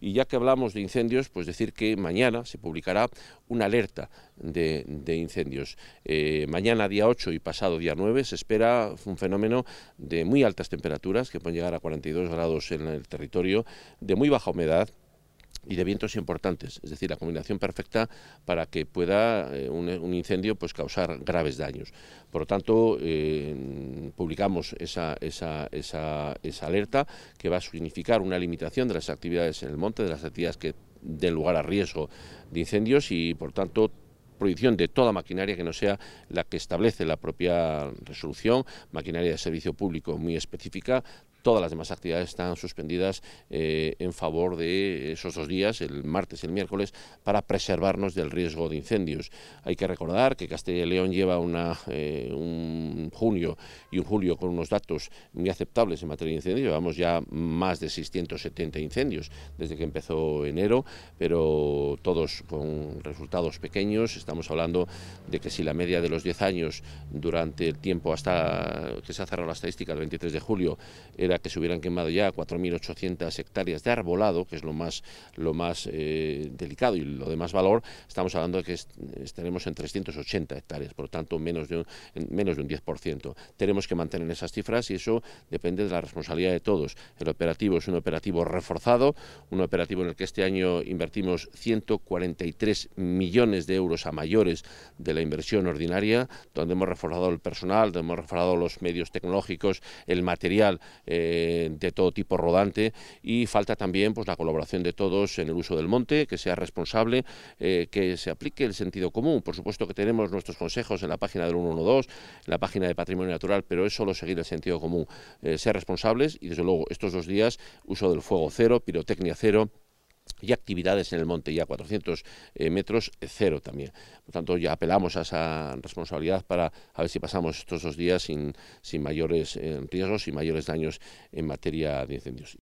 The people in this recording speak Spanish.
Y ya que hablamos de incendios, pues decir que mañana se publicará una alerta de incendios. Mañana día 8 y pasado día 9 se espera un fenómeno de muy altas temperaturas que pueden llegar a 42 grados en el territorio, de muy baja humedad y de vientos importantes, es decir, la combinación perfecta para que pueda un incendio pues causar graves daños. Por lo tanto, publicamos esa alerta que va a significar una limitación de las actividades en el monte, de las actividades que den lugar a riesgo de incendios y, por tanto, prohibición de toda maquinaria que no sea la que establece la propia resolución, maquinaria de servicio público muy específica. Todas las demás actividades están suspendidas en favor de esos 2 días, el martes y el miércoles, para preservarnos del riesgo de incendios. Hay que recordar que Castilla y León lleva un junio y un julio con unos datos muy aceptables en materia de incendios. Llevamos ya más de 670 incendios desde que empezó enero, pero todos con resultados pequeños. Estamos hablando de que si la media de los 10 años durante el tiempo hasta que se ha cerrado la estadística, el 23 de julio, era que se hubieran quemado ya 4.800 hectáreas de arbolado, que es lo más delicado y lo de más valor, estamos hablando de que estaremos en 380 hectáreas, por lo tanto menos de un 10%. Tenemos que mantener esas cifras y eso depende de la responsabilidad de todos. El operativo es un operativo reforzado, un operativo en el que este año invertimos 143 millones de euros a mayores de la inversión ordinaria, donde hemos reforzado el personal, donde hemos reforzado los medios tecnológicos, el material de todo tipo rodante, y falta también pues la colaboración de todos en el uso del monte, que sea responsable, que se aplique el sentido común. Por supuesto que tenemos nuestros consejos en la página del 112, en la página de Patrimonio Natural, pero es solo seguir el sentido común, ser responsables y desde luego estos 2 días uso del fuego cero, pirotecnia cero, y actividades en el monte ya a 400 metros, cero también. Por tanto, ya apelamos a esa responsabilidad para a ver si pasamos estos 2 días sin mayores riesgos y mayores daños en materia de incendios.